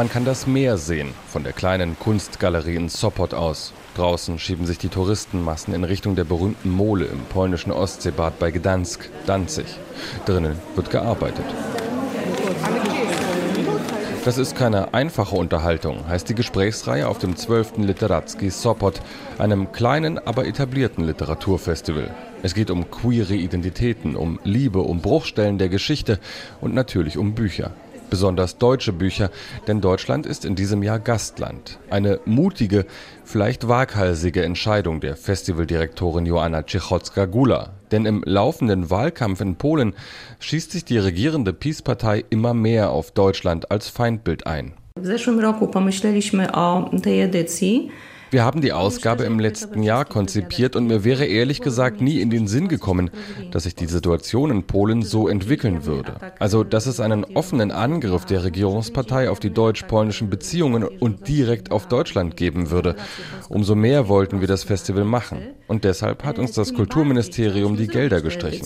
Man kann das Meer sehen, von der kleinen Kunstgalerie in Sopot aus. Draußen schieben sich die Touristenmassen in Richtung der berühmten Mole im polnischen Ostseebad bei Gdansk, Danzig. Drinnen wird gearbeitet. Das ist keine einfache Unterhaltung, heißt die Gesprächsreihe auf dem 12. Literacki Sopot, einem kleinen, aber etablierten Literaturfestival. Es geht um queere Identitäten, um Liebe, um Bruchstellen der Geschichte und natürlich um Bücher. Besonders deutsche Bücher, denn Deutschland ist in diesem Jahr Gastland. Eine mutige, vielleicht waghalsige Entscheidung der Festivaldirektorin Joanna Cichocka-Gula. Denn im laufenden Wahlkampf in Polen schießt sich die regierende PiS-Partei immer mehr auf Deutschland als Feindbild ein. Wir haben die Ausgabe im letzten Jahr konzipiert und mir wäre ehrlich gesagt nie in den Sinn gekommen, dass sich die Situation in Polen so entwickeln würde. Also, dass es einen offenen Angriff der Regierungspartei auf die deutsch-polnischen Beziehungen und direkt auf Deutschland geben würde. Umso mehr wollten wir das Festival machen. Und deshalb hat uns das Kulturministerium die Gelder gestrichen.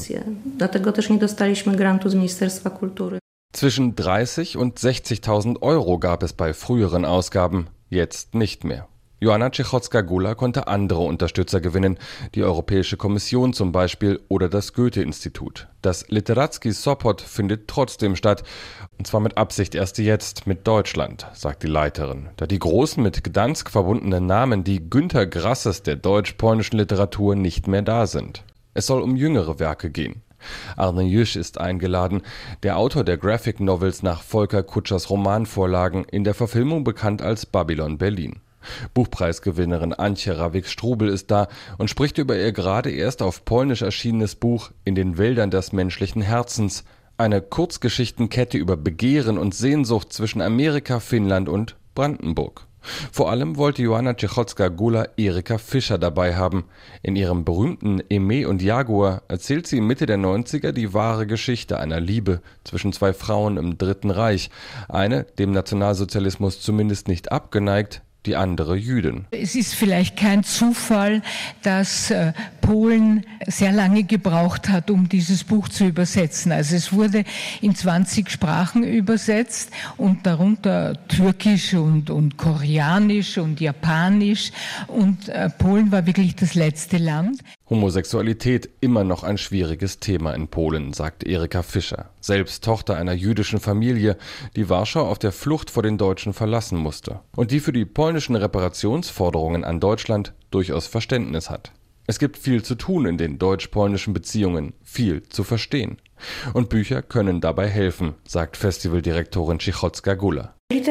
Zwischen 30.000 und 60.000 Euro gab es bei früheren Ausgaben, jetzt nicht mehr. Joanna Cichocka-Gula konnte andere Unterstützer gewinnen, die Europäische Kommission zum Beispiel oder das Goethe-Institut. Das Literacki Sopot findet trotzdem statt, und zwar mit Absicht erst jetzt mit Deutschland, sagt die Leiterin, da die großen mit Gdansk verbundenen Namen, die Günter Grasses der deutsch-polnischen Literatur, nicht mehr da sind. Es soll um jüngere Werke gehen. Arne Jüsch ist eingeladen, der Autor der Graphic Novels nach Volker Kutschers Romanvorlagen, in der Verfilmung bekannt als Babylon Berlin. Buchpreisgewinnerin Antje Rawik-Strubel ist da und spricht über ihr gerade erst auf Polnisch erschienenes Buch In den Wäldern des menschlichen Herzens, eine Kurzgeschichtenkette über Begehren und Sehnsucht zwischen Amerika, Finnland und Brandenburg. Vor allem wollte Joanna Cichocka-Gula Erika Fischer dabei haben. In ihrem berühmten Aimé und Jaguar erzählt sie Mitte der 90er die wahre Geschichte einer Liebe zwischen zwei Frauen im Dritten Reich. Eine, dem Nationalsozialismus zumindest nicht abgeneigt, die andere Jüdin. Es ist vielleicht kein Zufall, dass Polen sehr lange gebraucht hat, um dieses Buch zu übersetzen. Also es wurde in 20 Sprachen übersetzt und darunter Türkisch und Koreanisch und Japanisch. Und Polen war wirklich das letzte Land. Homosexualität immer noch ein schwieriges Thema in Polen, sagt Erika Fischer. Selbst Tochter einer jüdischen Familie, die Warschau auf der Flucht vor den Deutschen verlassen musste. Und die für die polnischen Reparationsforderungen an Deutschland durchaus Verständnis hat. Es gibt viel zu tun in den deutsch-polnischen Beziehungen, viel zu verstehen. Und Bücher können dabei helfen, sagt Festivaldirektorin Cichocka-Gula.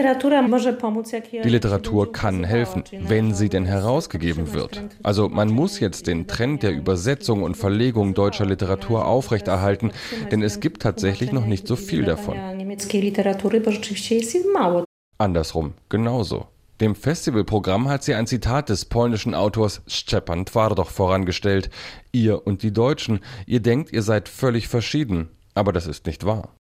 Die Literatur kann helfen, wenn sie denn herausgegeben wird. Also man muss jetzt den Trend der Übersetzung und Verlegung deutscher Literatur aufrechterhalten, denn es gibt tatsächlich noch nicht so viel davon. Andersrum genauso. Dem Festivalprogramm hat sie ein Zitat des polnischen Autors Szczepan Twardoch vorangestellt. Ihr und die Deutschen, ihr denkt, ihr seid völlig verschieden, aber das ist nicht wahr.